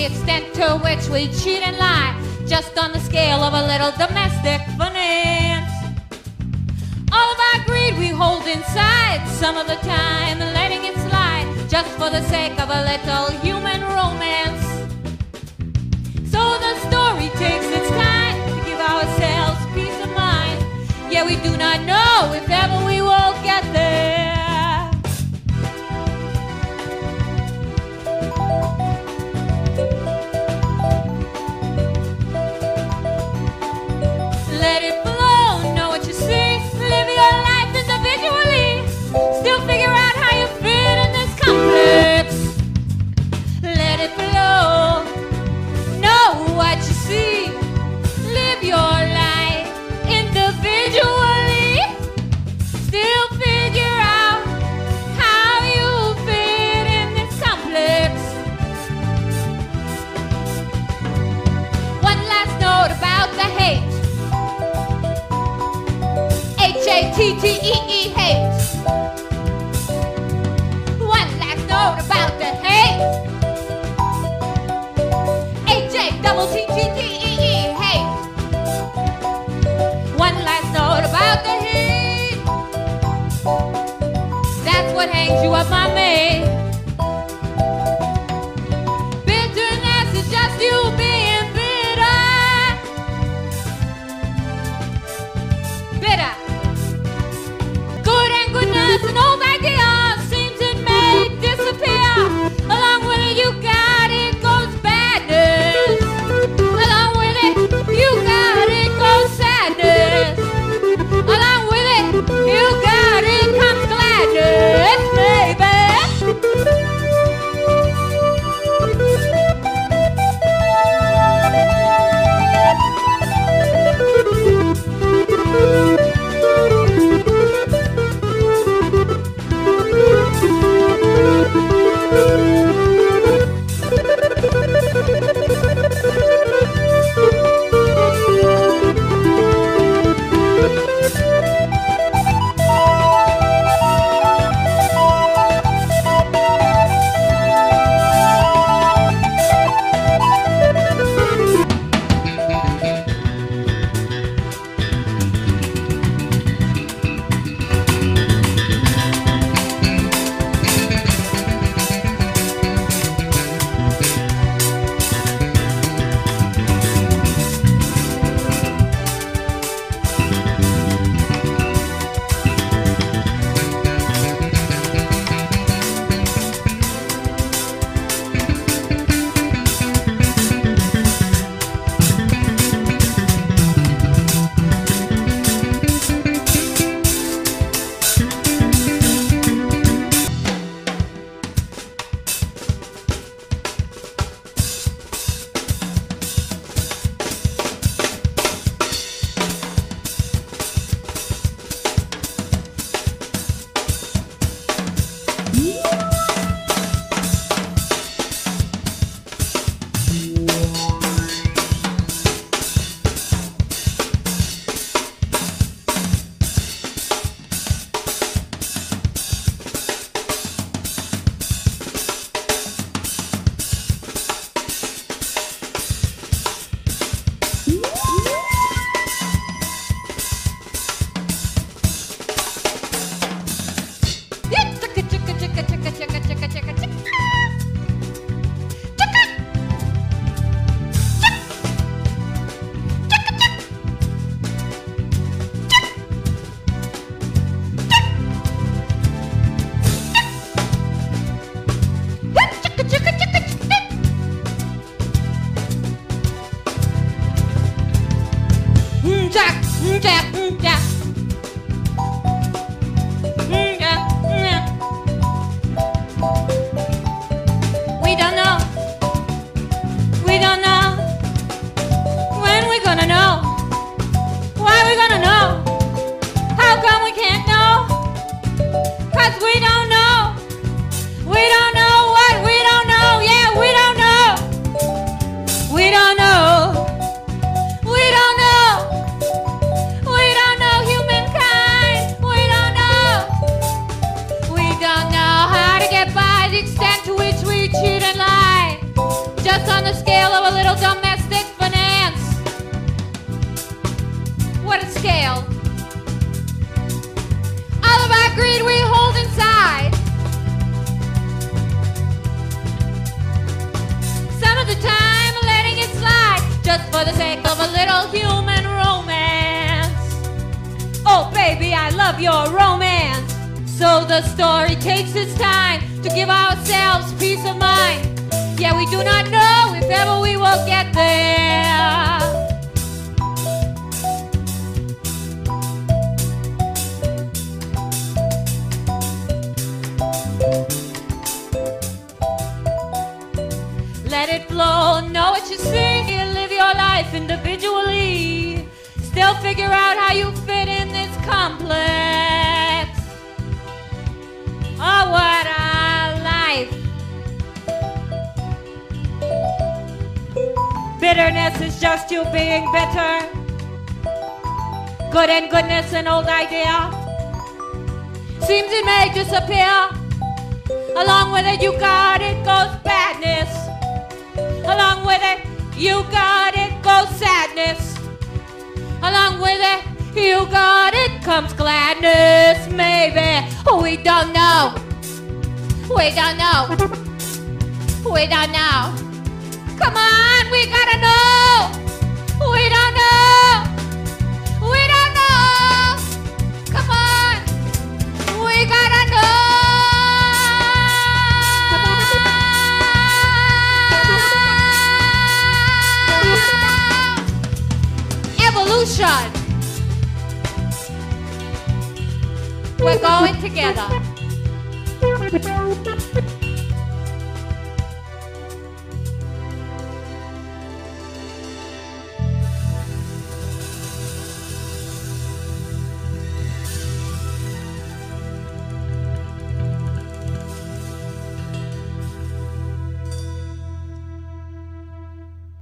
extent to which we cheat and lie, just on the scale of a little domestic finance. All of our greed we hold inside, some of the time letting it slide, just for the sake of a little human romance. So the story takes its time to give ourselves peace of mind. Yeah, we do not know if ever we will get there. Let it flow, know what you see, live your life individually, still figure out how you fit in this complex. Let it flow, know what you see, live your life individually, still figure out how you fit in this complex. One last note about the hate. H-A-T-T-E-E, hate. One last note about the hate. H-A-T-T-T-E-E, hate. One last note about the hate. That's what hangs you up, my mate. Bitterness is just you being bitter. Bitter. Good and goodness, an old idea, seems it may disappear. Along with it, you got it, goes badness. Along with it, you got it, goes sadness. Along with it, you got it, comes gladness, baby. We don't the sake of a little human romance. Oh baby, I love your romance. So the story takes its time to give ourselves peace of mind. Yeah, we do not know if ever we will get there. Let it flow, know what you see. Live your life individually. Still figure out how you fit in this complex. Oh, what a life. Bitterness is just you being bitter. Good and goodness, an old idea. Seems it may disappear. Along with it, you got it, goes badness. Along with it, you got it, goes sadness. Along with it, you got it, comes gladness. Maybe, we don't know. We don't know. We don't know. Come on, we gotta know. We don't know. We don't know. Come on, we gotta know. Evolution. We're going together.